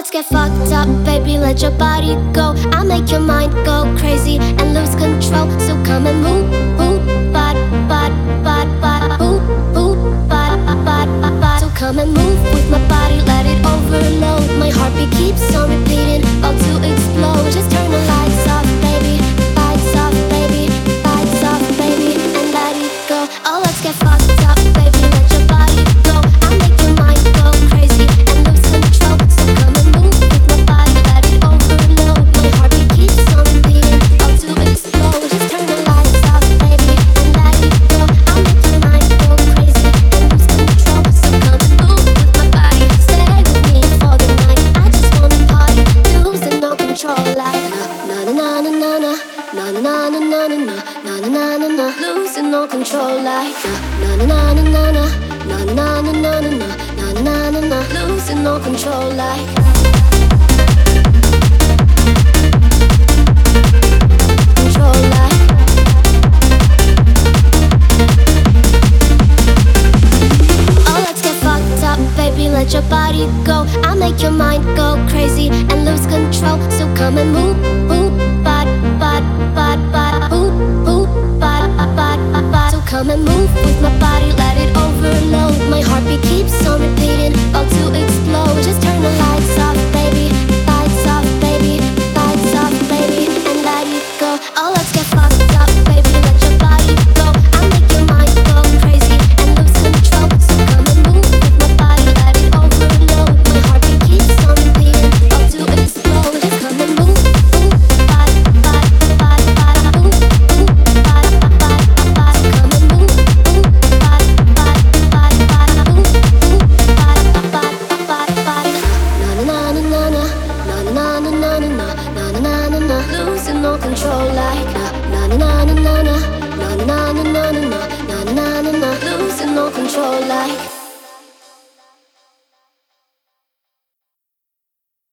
let's get fucked up, baby, let your body go. I'll make your mind go crazy and lose control. So come and move, move, bad, bad, bad, bad, move, move, bad, bad, bad. So come and move with my body, let it overload. My heartbeat keeps on repeating, about to explode. Just turn the lights off, baby, lights off, baby, lights off, baby, and let it go. Oh, let's get fucked up, baby, let your body go. I'll make your mind go crazy and lose control. So come and move with my body, let it overload. My heartbeat keeps on repeating, about to explode. Just turn the lights off, baby, and let it go. I'll make your mind go crazy and lose control. So come and move with my body, stay with me for the night. I just wanna party, losing no control. Like na na na na na na na na na na na na na na na, losing no control. Like na na na na na na na na na na na na na na, losing no control. Like control. Like oh, let's get fucked up, baby, let your body go. I'll make your mind go crazy and lose control. So come and move, move, bad, bad, bad, bad, move, move, bad, bad, bad. So come and move with my body, let it overload. My heartbeat keeps on repeating, about to explode. Just turn the lights off, baby, lights off, baby, lights off, baby, and let it go. Oh, let's get fucked up, baby, let your body go. I'll make your mind go crazy and lose control. So come and move with my body, let it overload. My heartbeat keeps on repeating, about to explode. Just come and move, move, bad, bad, bad, bad, move, move, bad, bad, bad. So come and move, move, bad, bad, bad, bad, move, move, bad, bad, bad, bad. Na na na na na na na na na na na na na na na, losing no control. Like na na na na na na